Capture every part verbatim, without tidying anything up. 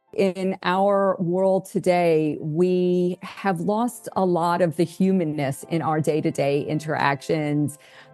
In our world today, we have lost a lot of the humanness in our day-to-day interactions.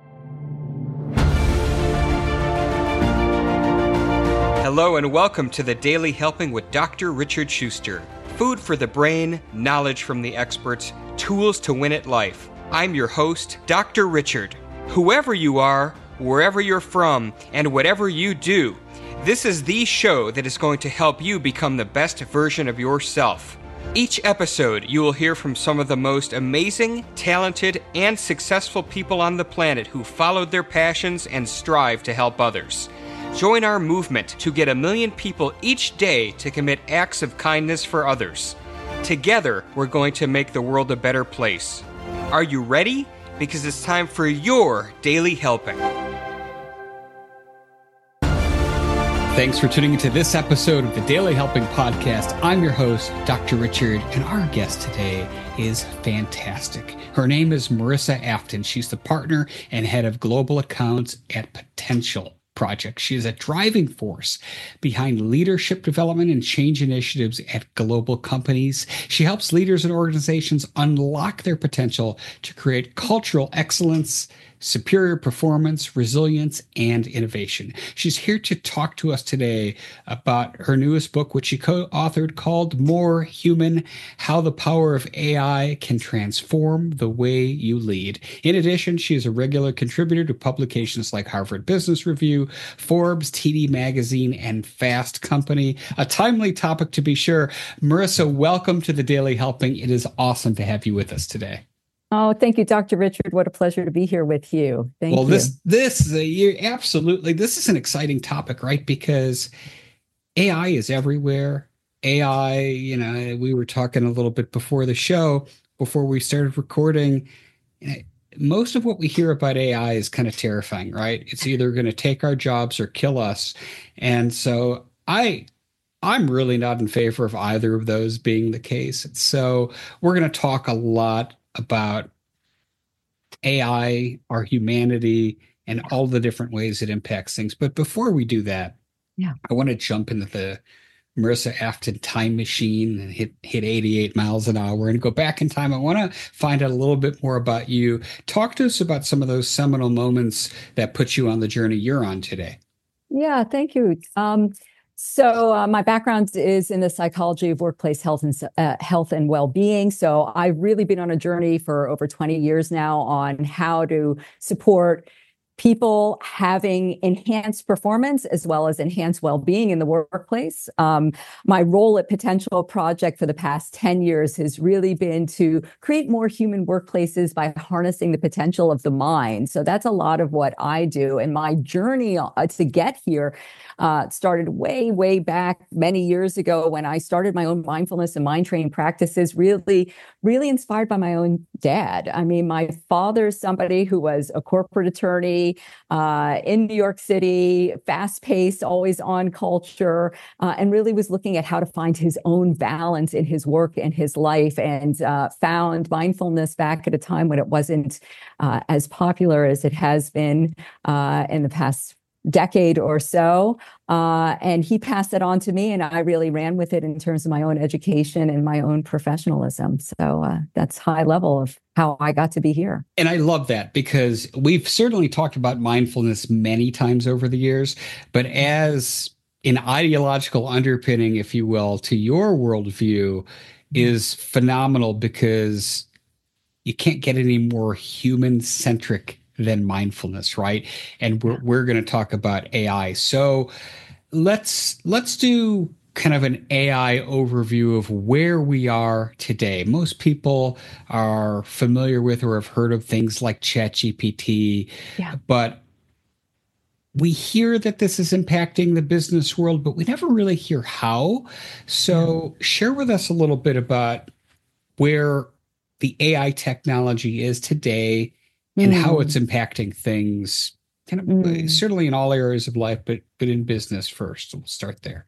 Hello and welcome to the Daily Helping with Doctor Richard Schuster. Food for the brain, knowledge from the experts, tools to win at life. I'm your host, Doctor Richard. Whoever you are, wherever you're from, and whatever you do, this is the show that is going to help you become the best version of yourself. Each episode, you will hear from some of the most amazing, talented, and successful people on the planet who followed their passions and strive to help others. Join our movement to get a million people each day to commit acts of kindness for others. Together, we're going to make the world a better place. Are you ready? Because it's time for your Daily Helping. Thanks for tuning into this episode of the Daily Helping Podcast. I'm your host, Doctor Richard, and our guest today is fantastic. Her name is Marissa Afton. She's the partner and head of global accounts at Potential Project. She is a driving force behind leadership development and change initiatives at global companies. She helps leaders and organizations unlock their potential to create cultural excellence, superior performance, resilience, and innovation. She's here to talk to us today about her newest book, which she co-authored, called More Human: How the Power of A I Can Transform the Way You Lead. In addition, she is a regular contributor to publications like Harvard Business Review, Forbes, T D Magazine, and Fast Company. A timely topic, to be sure. Marissa, welcome to the Daily Helping. It is awesome to have you with us today. Oh, thank you, Doctor Richard. What a pleasure to be here with you. Thank well, you. this this you absolutely this is an exciting topic, right? Because A I is everywhere. A I, you know, we were talking a little bit before the show, before we started recording. You know, most of what we hear about A I is kind of terrifying, right? It's either going to take our jobs or kill us. And so I I'm really not in favor of either of those being the case. So we're going to talk a lot about A I, our humanity, and all the different ways it impacts things. But before we do that, yeah, I want to jump into the Marissa Afton time machine and hit hit eighty-eight miles an hour and go back in time. I want to find out a little bit more about you. Talk to us about some of those seminal moments that put you on the journey you're on today. Yeah, thank you. Um, So uh, my background is in the psychology of workplace health and uh, health and well-being. So I've really been on a journey for over twenty years now on how to support people having enhanced performance as well as enhanced well-being in the workplace. Um, my role at Potential Project for the past ten years has really been to create more human workplaces by harnessing the potential of the mind. So that's a lot of what I do. And my journey uh, to get here uh, started way, way back many years ago when I started my own mindfulness and mind training practices, really, really inspired by my own dad. I mean, my father's somebody who was a corporate attorney uh, in New York City, fast-paced, always on culture, uh, and really was looking at how to find his own balance in his work and his life, and uh, found mindfulness back at a time when it wasn't uh, as popular as it has been uh, in the past decade or so. Uh, and he passed it on to me, and I really ran with it in terms of my own education and my own professionalism. So uh, that's high level of how I got to be here. And I love that because we've certainly talked about mindfulness many times over the years, but as an ideological underpinning, if you will, to your worldview is phenomenal because you can't get any more human-centric than mindfulness, right? And we're we're going to talk about A I. So let's let's do kind of an A I overview of where we are today. Most people are familiar with or have heard of things like ChatGPT, yeah. but we hear that this is impacting the business world, but we never really hear how. So share with us a little bit about where the A I technology is today and mm. how it's impacting things, kind of mm. certainly in all areas of life, but but in business first. So we'll start there.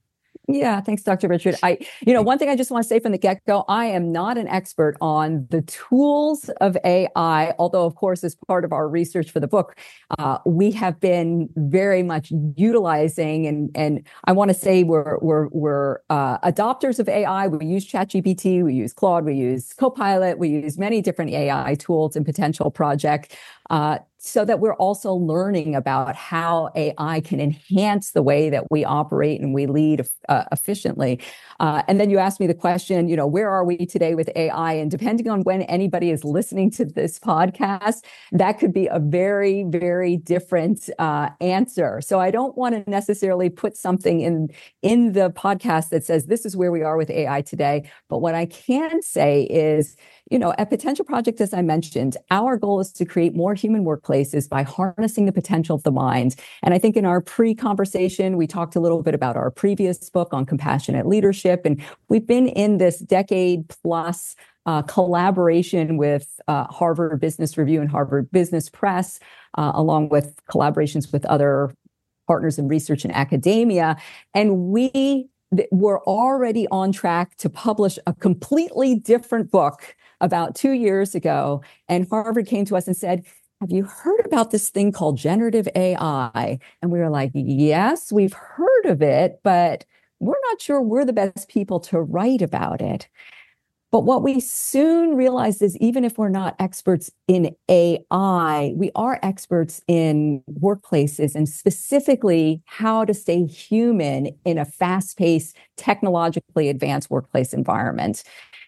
Yeah, thanks, Doctor Richard. I, you know, one thing I just want to say from the get-go, I am not an expert on the tools of A I, although, of course, as part of our research for the book, uh, we have been very much utilizing, and and I want to say we're we're we're uh, adopters of A I. We use ChatGPT, we use Claude, we use Copilot, we use many different A I tools and potential projects. Uh, so that we're also learning about how A I can enhance the way that we operate and we lead uh, efficiently. Uh, and then you asked me the question, you know, where are we today with A I? And depending on when anybody is listening to this podcast, that could be a very, very different uh, answer. So I don't want to necessarily put something in, in the podcast that says this is where we are with A I today. But what I can say is, you know, at Potential Project, as I mentioned, our goal is to create more human workplaces by harnessing the potential of the mind. And I think in our pre-conversation, we talked a little bit about our previous book on compassionate leadership. And we've been in this decade plus uh, collaboration with uh, Harvard Business Review and Harvard Business Press, uh, along with collaborations with other partners in research and academia. And we were already on track to publish a completely different book about two years ago. And Harvard came to us and said, have you heard about this thing called generative A I? And we were like, yes, we've heard of it, but we're not sure we're the best people to write about it. But what we soon realized is even if we're not experts in A I, we are experts in workplaces and specifically how to stay human in a fast-paced, technologically advanced workplace environment.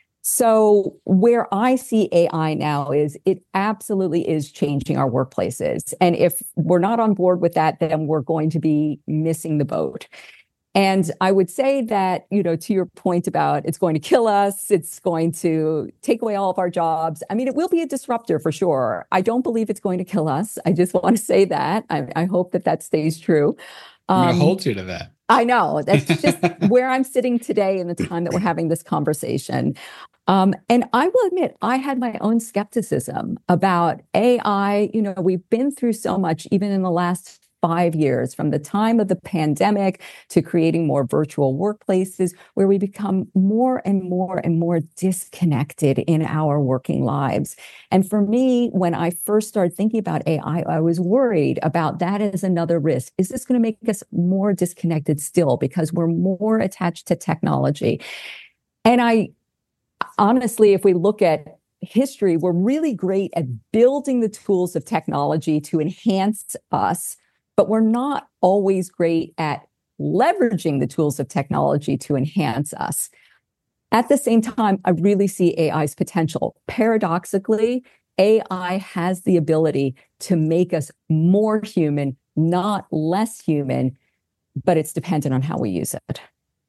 So where I see A I now is it absolutely is changing our workplaces. And if we're not on board with that, then we're going to be missing the boat. And I would say that, you know, to your point about it's going to kill us, it's going to take away all of our jobs. I mean, it will be a disruptor for sure. I don't believe it's going to kill us. I just want to say that. I, I hope that that stays true. I'm going to hold you to that. I know. That's just where I'm sitting today in the time that we're having this conversation. Um, and I will admit, I had my own skepticism about A I. You know, we've been through so much, even in the last five years, from the time of the pandemic to creating more virtual workplaces, where we become more and more and more disconnected in our working lives. And for me, when I first started thinking about A I, I was worried about that as another risk. Is this going to make us more disconnected still because we're more attached to technology? And I honestly, if we look at history, we're really great at building the tools of technology to enhance us, but we're not always great at leveraging the tools of technology to enhance us. At the same time, I really see A I's potential. Paradoxically, A I has the ability to make us more human, not less human, but it's dependent on how we use it.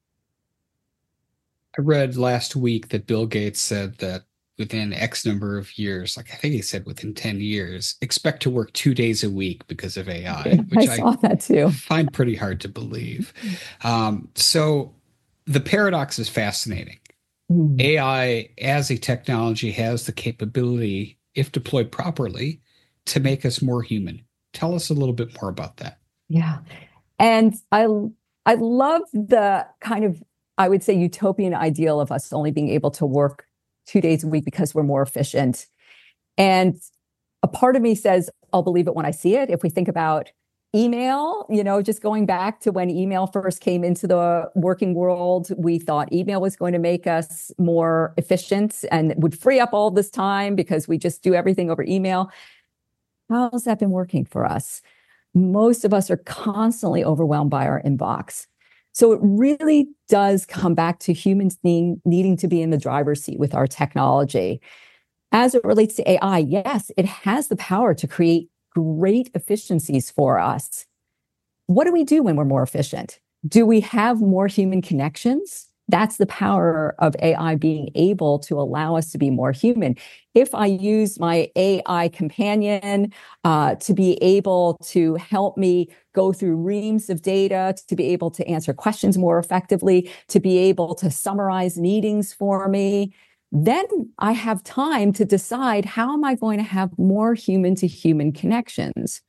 I read last week that Bill Gates said that within X number of years, like I think he said within ten years, expect to work two days a week because of A I, Yeah, which I saw I that too. find pretty hard to believe. Um, so the paradox is fascinating. Mm. A I as a technology has the capability, if deployed properly, to make us more human. Tell us a little bit more about that. Yeah. And I, I love the kind of, I would say, utopian ideal of us only being able to work two days a week because we're more efficient. And a part of me says, I'll believe it when I see it. If we think about email, you know, just going back to when email first came into the working world, we thought email was going to make us more efficient and would free up all this time because we just do everything over email. How's that been working for us? Most of us are constantly overwhelmed by our inbox. So it really does come back to humans needing, needing to be in the driver's seat with our technology. As it relates to A I, yes, it has the power to create great efficiencies for us. What do we do when we're more efficient? Do we have more human connections? That's the power of A I being able to allow us to be more human. If I use my A I companion uh, to be able to help me go through reams of data, to be able to answer questions more effectively, to be able to summarize meetings for me, then I have time to decide how am I going to have more human to human connections.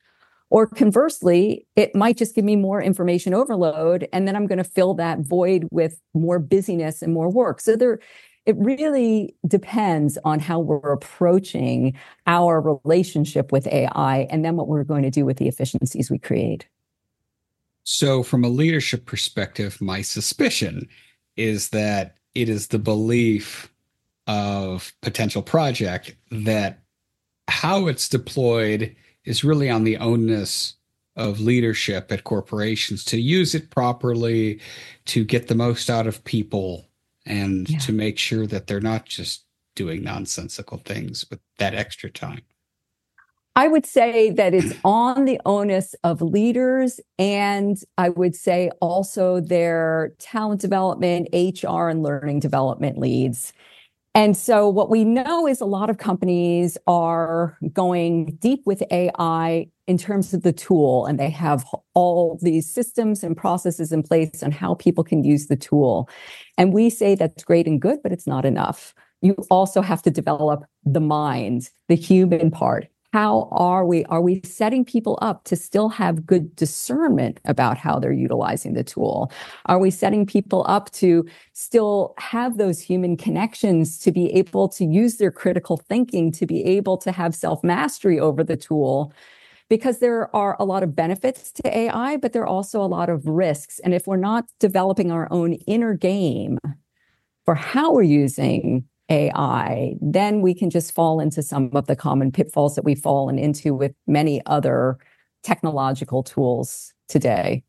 Or conversely, it might just give me more information overload, and then I'm going to fill that void with more busyness and more work. So there, it really depends on how we're approaching our relationship with A I and then what we're going to do with the efficiencies we create. So from a leadership perspective, my suspicion is that it is the belief of potential project that how it's deployed is really on the onus of leadership at corporations to use it properly, to get the most out of people, and yeah. to make sure that they're not just doing nonsensical things with that extra time. I would say that it's on the onus of leaders, and I would say also their talent development, H R, and learning development leads. And so what we know is a lot of companies are going deep with A I in terms of the tool, and they have all these systems and processes in place on how people can use the tool. And we say that's great and good, but it's not enough. You also have to develop the mind, the human part. How are we? Are we setting people up to still have good discernment about how they're utilizing the tool? Are we setting people up to still have those human connections, to be able to use their critical thinking, to be able to have self-mastery over the tool? Because there are a lot of benefits to A I, but there are also a lot of risks. And if we're not developing our own inner game for how we're using A I, then we can just fall into some of the common pitfalls that we've fallen into with many other technological tools today.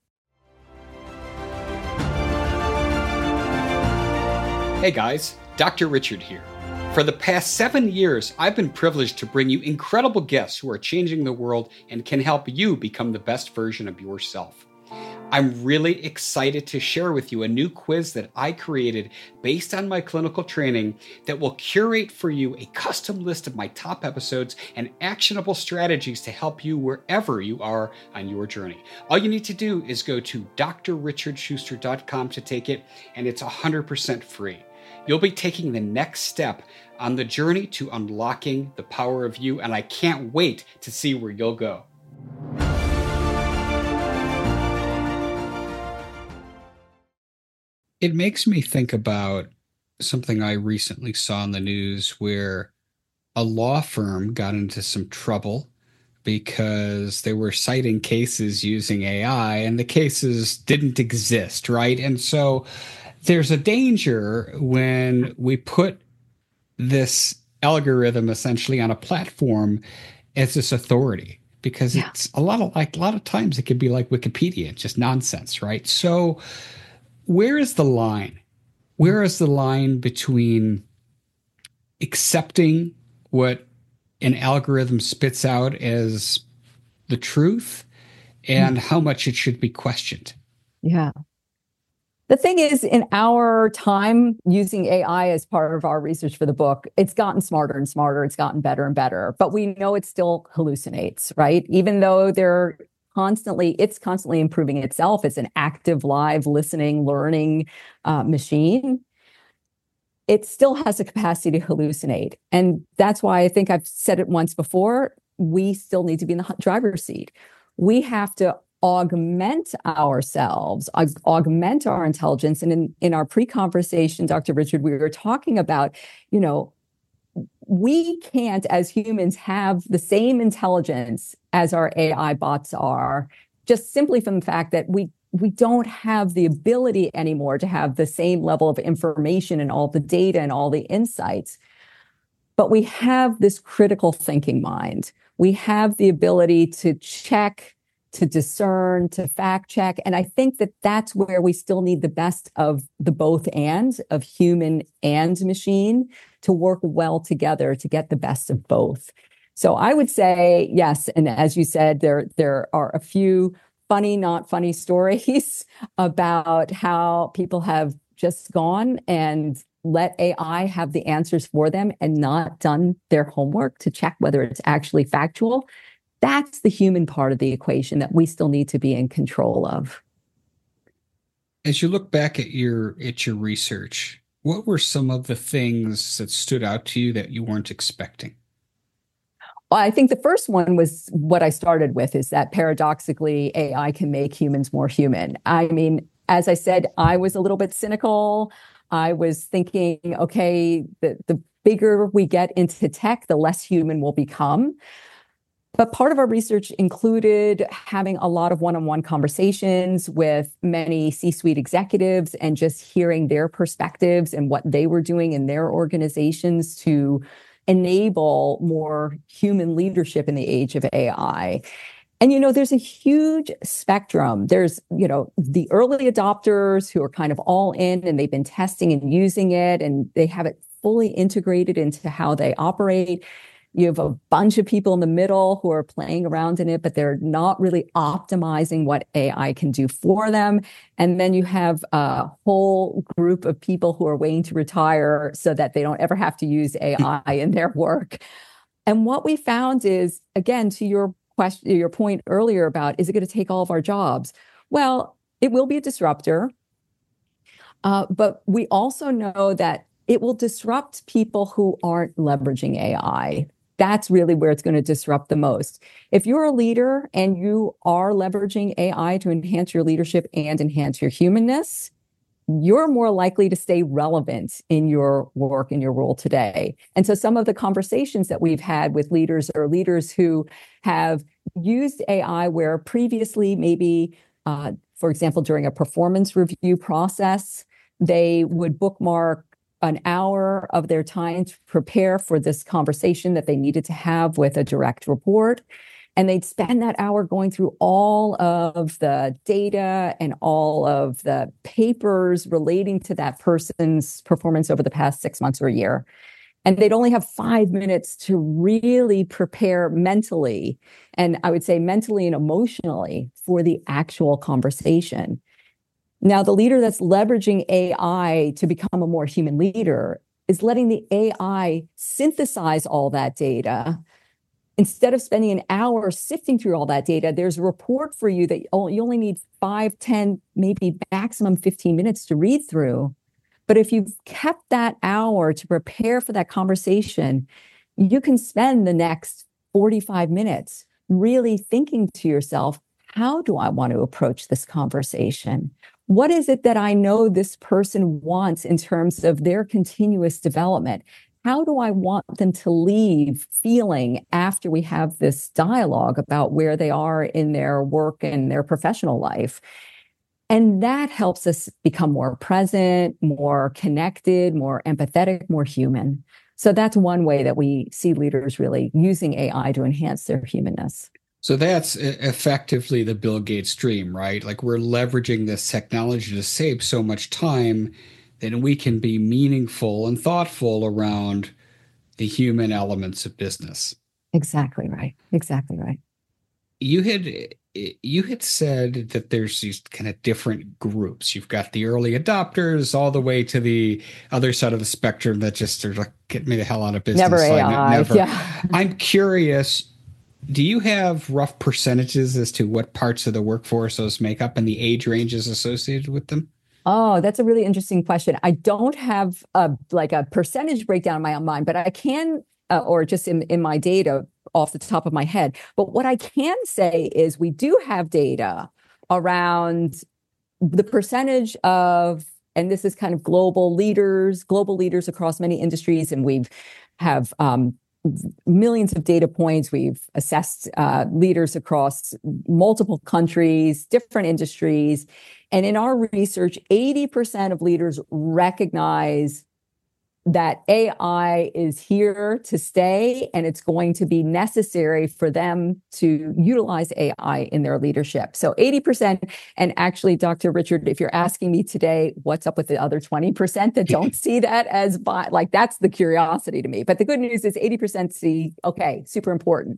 Hey guys, Doctor Richard here. For the past seven years, I've been privileged to bring you incredible guests who are changing the world and can help you become the best version of yourself. I'm really excited to share with you a new quiz that I created based on my clinical training that will curate for you a custom list of my top episodes and actionable strategies to help you wherever you are on your journey. All you need to do is go to d r richard schuster dot com to take it, and it's one hundred percent free. You'll be taking the next step on the journey to unlocking the power of you, and I can't wait to see where you'll go. It makes me think about something I recently saw in the news where a law firm got into some trouble because they were citing cases using A I and the cases didn't exist, right? And so there's a danger when we put this algorithm essentially on a platform as this authority, because yeah. it's a lot of like a lot of times it could be like Wikipedia, it's just nonsense, right? So where is the line? Where is the line between accepting what an algorithm spits out as the truth and how much it should be questioned? Yeah. The thing is, in our time using A I as part of our research for the book, it's gotten smarter and smarter. It's gotten better and better. But we know it still hallucinates, right? Even though they're constantly, it's constantly improving itself. It's an active, live, listening, learning uh, machine. It still has the capacity to hallucinate. And that's why I think I've said it once before, we still need to be in the driver's seat. We have to augment ourselves, augment our intelligence. And in, in our pre-conversation, Doctor Richard, we were talking about, you know, we can't, as humans, have the same intelligence as our A I bots are, just simply from the fact that we we don't have the ability anymore to have the same level of information and all the data and all the insights. But we have this critical thinking mind. We have the ability to check, to discern, to fact check. And I think that that's where we still need the best of the both and of human and machine to work well together to get the best of both. So I would say, yes. And as you said, there, there are a few funny, not funny stories about how people have just gone and let A I have the answers for them and not done their homework to check whether it's actually factual. That's the human part of the equation that we still need to be in control of. As you look back at your at your research, what were some of the things that stood out to you that you weren't expecting? I think the first one was what I started with, is that paradoxically, A I can make humans more human. I mean, as I said, I was a little bit cynical. I was thinking, okay, the, the bigger we get into tech, the less human we'll become. But part of our research included having a lot of one-on-one conversations with many C-suite executives and just hearing their perspectives and what they were doing in their organizations to enable more human leadership in the age of A I. And, you know, there's a huge spectrum. There's, you know, the early adopters who are kind of all in and they've been testing and using it and they have it fully integrated into how they operate. You have a bunch of people in the middle who are playing around in it, but they're not really optimizing what A I can do for them. And then you have a whole group of people who are waiting to retire so that they don't ever have to use A I in their work. And what we found is, again, to your question, your point earlier about, is it going to take all of our jobs? Well, it will be a disruptor. Uh, but we also know that it will disrupt people who aren't leveraging A I. That's really where it's going to disrupt the most. If you're a leader and you are leveraging A I to enhance your leadership and enhance your humanness, you're more likely to stay relevant in your work, in your role today. And so some of the conversations that we've had with leaders or leaders who have used A I where previously maybe, uh, for example, during a performance review process, they would bookmark an hour of their time to prepare for this conversation that they needed to have with a direct report. And they'd spend that hour going through all of the data and all of the papers relating to that person's performance over the past six months or a year. And they'd only have five minutes to really prepare mentally, and I would say mentally and emotionally, for the actual conversation. Now, the leader that's leveraging A I to become a more human leader is letting the A I synthesize all that data. Instead of spending an hour sifting through all that data, there's a report for you that you only need five, ten, maybe maximum fifteen minutes to read through. But if you've kept that hour to prepare for that conversation, you can spend the next forty-five minutes really thinking to yourself, how do I want to approach this conversation? What is it that I know this person wants in terms of their continuous development? How do I want them to leave feeling after we have this dialogue about where they are in their work and their professional life? And that helps us become more present, more connected, more empathetic, more human. So that's one way that we see leaders really using A I to enhance their humanness. So that's effectively the Bill Gates dream, right? Like, we're leveraging this technology to save so much time that we can be meaningful and thoughtful around the human elements of business. Exactly right. Exactly right. You had you had said that there's these kind of different groups. You've got the early adopters all the way to the other side of the spectrum that just are like, get me the hell out of business. Never A I. Like, never. Yeah. I'm curious, do you have rough percentages as to what parts of the workforce those make up and the age ranges associated with them? Oh, that's a really interesting question. I don't have a, like a percentage breakdown in my own mind, but I can, uh, or just in, in my data off the top of my head. But what I can say is we do have data around the percentage of, and this is kind of global leaders, global leaders across many industries, and we've have um, millions of data points. We've assessed uh, leaders across multiple countries, different industries. And in our research, eighty percent of leaders recognize that A I is here to stay, and it's going to be necessary for them to utilize A I in their leadership. So eighty percent. And actually, Doctor Richard, if you're asking me today, what's up with the other twenty percent that don't see that as, like, that's the curiosity to me. But the good news is eighty percent see, okay, super important.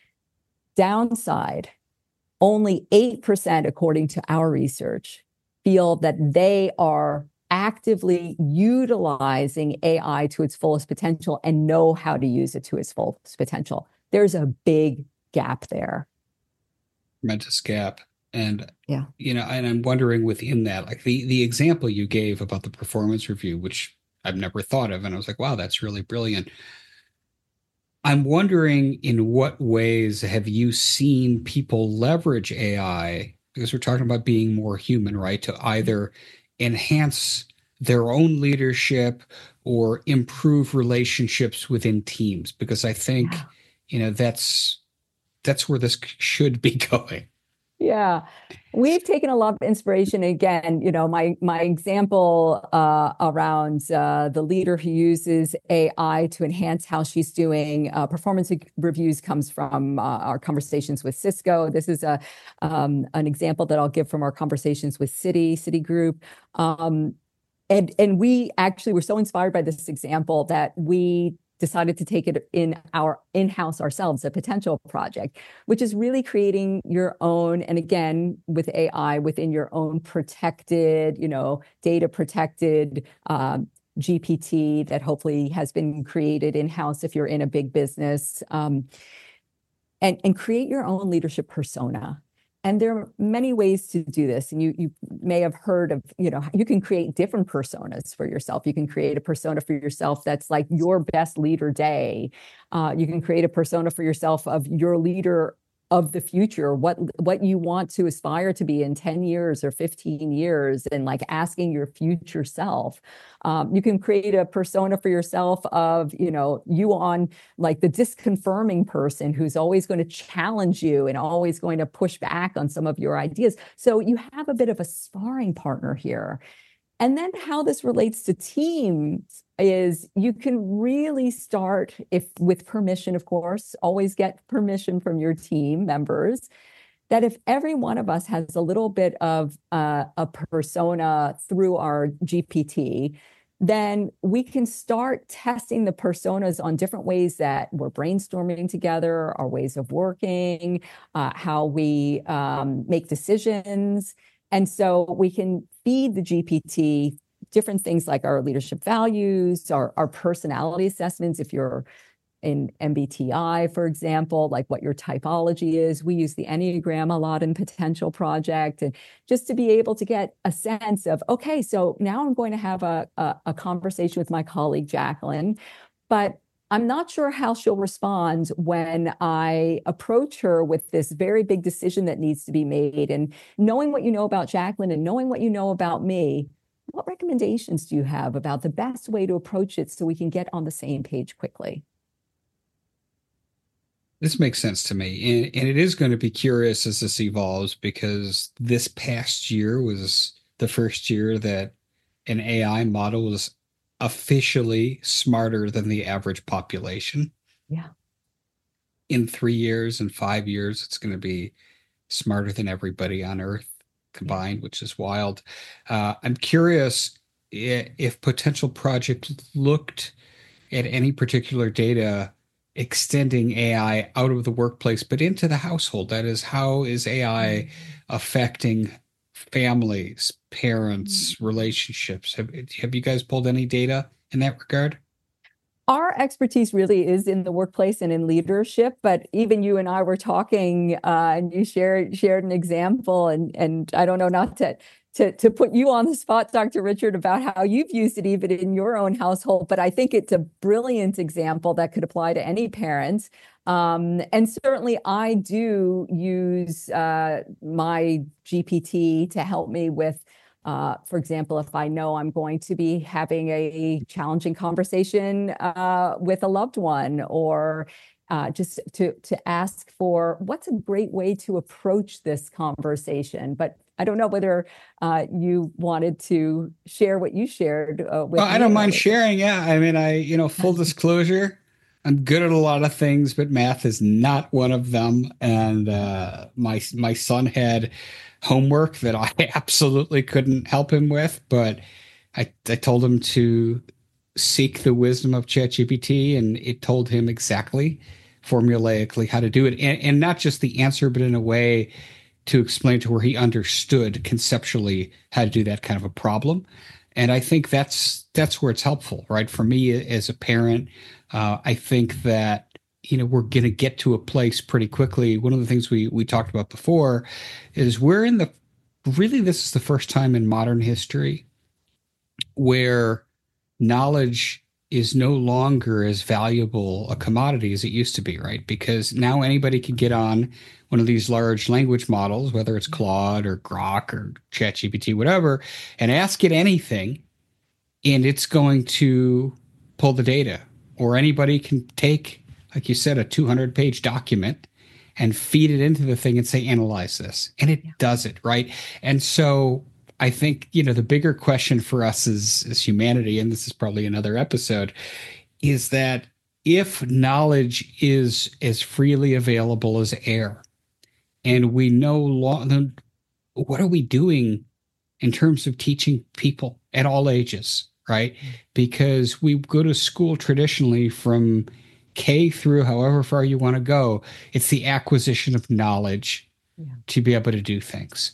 Downside, only eight percent, according to our research, feel that they are actively utilizing A I to its fullest potential and know how to use it to its fullest potential. There's a big gap there. Tremendous gap. And, yeah, you know, and I'm wondering within that, like the, the example you gave about the performance review, which I've never thought of. And I was like, wow, that's really brilliant. I'm wondering, in what ways have you seen people leverage A I? Because we're talking about being more human, right? To either enhance their own leadership or improve relationships within teams. Because I think, Yeah. you know, that's that's where this should be going. Yeah. We've taken a lot of inspiration. Again, you know, my my example uh, around uh, the leader who uses A I to enhance how she's doing uh, performance reviews comes from uh, our conversations with Cisco. This is a um, an example that I'll give from our conversations with Citi, Citigroup. Um, and and we actually were so inspired by this example that we decided to take it in our in-house ourselves, a potential project, which is really creating your own, and again, with A I within your own protected, you know, data protected um, G P T that hopefully has been created in-house if you're in a big business, um, and, and create your own leadership persona. And there are many ways to do this. And you, you may have heard of, you know, you can create different personas for yourself. You can create a persona for yourself that's like your best leader day. Uh, you can create a persona for yourself of your leader of the future, what what you want to aspire to be in ten years or fifteen years, and like asking your future self. Um, you can create a persona for yourself of, you know, you on like the disconfirming person who's always going to challenge you and always going to push back on some of your ideas. So you have a bit of a sparring partner here. And then how this relates to teams is you can really start, if with permission, of course, always get permission from your team members, that if every one of us has a little bit of uh, a persona through our G P T, then we can start testing the personas on different ways that we're brainstorming together, our ways of working, uh, how we um, make decisions. And so we can feed the G P T different things like our leadership values, our, our personality assessments. If you're in M B T I, for example, like what your typology is. We use the Enneagram a lot in Potential Project, and just to be able to get a sense of, okay, so now I'm going to have a, a, a conversation with my colleague, Jacqueline, but I'm not sure how she'll respond when I approach her with this very big decision that needs to be made. And knowing what you know about Jacqueline and knowing what you know about me, what recommendations do you have about the best way to approach it so we can get on the same page quickly? This makes sense to me. And, and it is going to be curious as this evolves, because this past year was the first year that an A I model was officially smarter than the average population. Yeah. In three years and five years, it's going to be smarter than everybody on Earth combined, yeah. Which is wild. Uh, I'm curious if Potential Project looked at any particular data extending A I out of the workplace, but into the household. That is, how is A I affecting families, parents, relationships? Have, have you guys pulled any data in that regard? Our expertise really is in the workplace and in leadership, but even you and I were talking, uh, and you shared shared an example, and and I don't know, not to to to put you on the spot, Doctor Richard, about how you've used it even in your own household, but I think it's a brilliant example that could apply to any parents. Um, and certainly, I do use uh, my G P T to help me with. Uh, for example, if I know I'm going to be having a challenging conversation uh, with a loved one, or uh, just to to ask for what's a great way to approach this conversation. But I don't know whether uh, you wanted to share what you shared uh, with. Well, I don't mind sharing. Yeah, I mean, I you know, full disclosure, I'm good at a lot of things, but math is not one of them. And uh, my my son had homework that I absolutely couldn't help him with, but I, I told him to seek the wisdom of ChatGPT, and it told him exactly, formulaically, how to do it. And, and not just the answer, but in a way to explain to where he understood conceptually how to do that kind of a problem. And I think that's that's where it's helpful, right? For me as a parent, uh, I think that you know, we're going to get to a place pretty quickly. One of the things we we talked about before is we're in the, really, this is the first time in modern history where knowledge is no longer as valuable a commodity as it used to be, right? Because now anybody can get on one of these large language models, whether it's Claude or Grok or ChatGPT, whatever, and ask it anything, and it's going to pull the data. Or anybody can take, like you said, a two hundred page document and feed it into the thing and say, analyze this. And it yeah. does it, right? And so I think, you know, the bigger question for us as, as humanity, and this is probably another episode, is that if knowledge is as freely available as air, and we no longer, what are we doing in terms of teaching people at all ages, right? Because we go to school traditionally from K through however far you want to go. It's the acquisition of knowledge yeah. to be able to do things.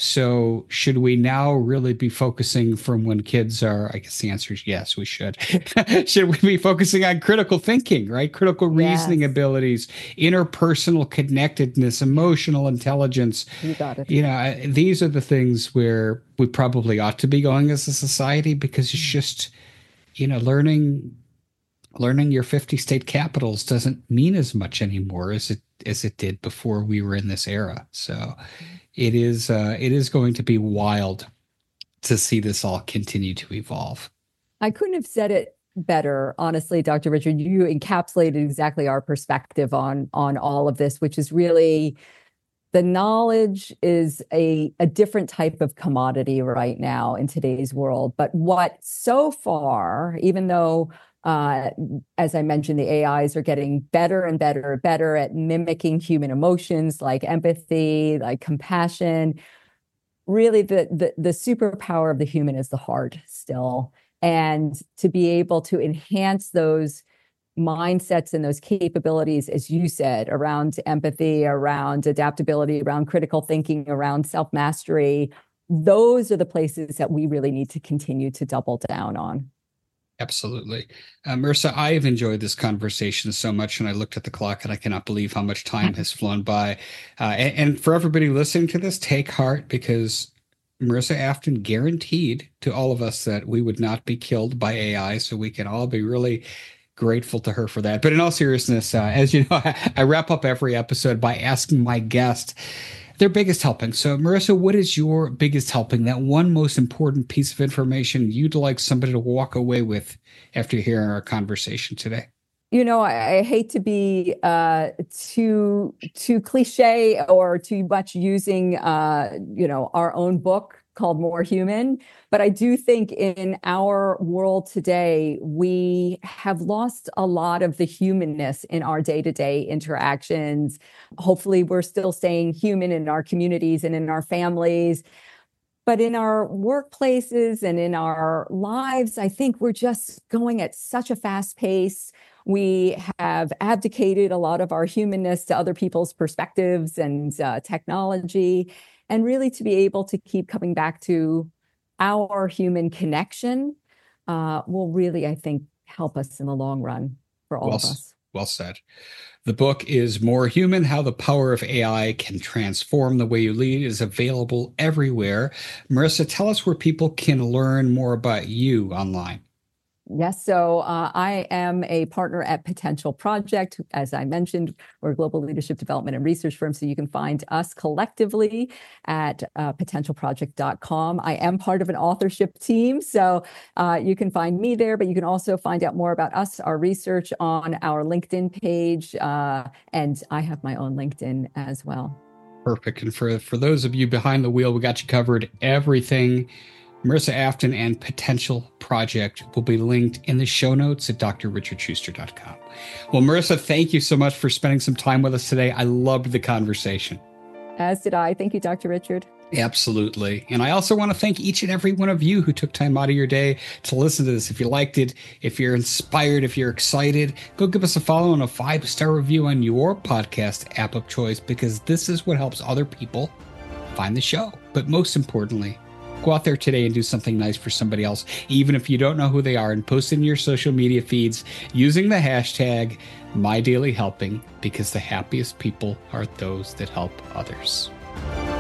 So should we now really be focusing from when kids are, I guess the answer is yes, we should. Should we be focusing on critical thinking, right? Critical reasoning yes. abilities, interpersonal connectedness, emotional intelligence. You got it. You know, these are the things where we probably ought to be going as a society, because it's just, you know, learning learning your fifty state capitals doesn't mean as much anymore as it as it did before we were in this era. So it is uh, it is going to be wild to see this all continue to evolve. I couldn't have said it better, honestly, Doctor Richard. You encapsulated exactly our perspective on on all of this, which is really the knowledge is a, a different type of commodity right now in today's world. But what so far, even though Uh, as I mentioned, the A Is are getting better and better and better at mimicking human emotions like empathy, like compassion. Really, the, the, the superpower of the human is the heart still. And to be able to enhance those mindsets and those capabilities, as you said, around empathy, around adaptability, around critical thinking, around self-mastery, those are the places that we really need to continue to double down on. Absolutely. Uh, Marissa, I've enjoyed this conversation so much, and I looked at the clock and I cannot believe how much time has flown by. Uh, and, and for everybody listening to this, take heart, because Marissa Afton guaranteed to all of us that we would not be killed by A I, so we can all be really grateful to her for that. But in all seriousness, uh, as you know, I, I wrap up every episode by asking my guest their biggest helping. So, Marissa, what is your biggest helping, that one most important piece of information you'd like somebody to walk away with after hearing our conversation today? You know, I, I hate to be uh, too too cliche or too much using, uh, you know, our own book called More Human. But I do think in our world today, we have lost a lot of the humanness in our day-to-day interactions. Hopefully, we're still staying human in our communities and in our families. But in our workplaces and in our lives, I think we're just going at such a fast pace. We have abdicated a lot of our humanness to other people's perspectives and uh, technology. And really to be able to keep coming back to our human connection uh, will really, I think, help us in the long run for all well, of us. Well said. The book is More Human: How the Power of A I Can Transform the Way You Lead. It is available everywhere. Marissa, tell us where people can learn more about you online. Yes. So uh, I am a partner at Potential Project. As I mentioned, we're a global leadership development and research firm. So you can find us collectively at uh, potential project dot com. I am part of an authorship team. So uh, you can find me there, but you can also find out more about us, our research on our LinkedIn page. Uh, and I have my own LinkedIn as well. Perfect. And for, for those of you behind the wheel, we got you covered. Everything Marissa Afton and Potential Project will be linked in the show notes at d r richard schuster dot com. Well, Marissa, thank you so much for spending some time with us today. I loved the conversation. As did I. Thank you, Doctor Richard. Absolutely. And I also want to thank each and every one of you who took time out of your day to listen to this. If you liked it, if you're inspired, if you're excited, go give us a follow and a five-star review on your podcast app of choice, because this is what helps other people find the show. But most importantly, go out there today and do something nice for somebody else, even if you don't know who they are, and post in your social media feeds using the hashtag MyDailyHelping, because the happiest people are those that help others.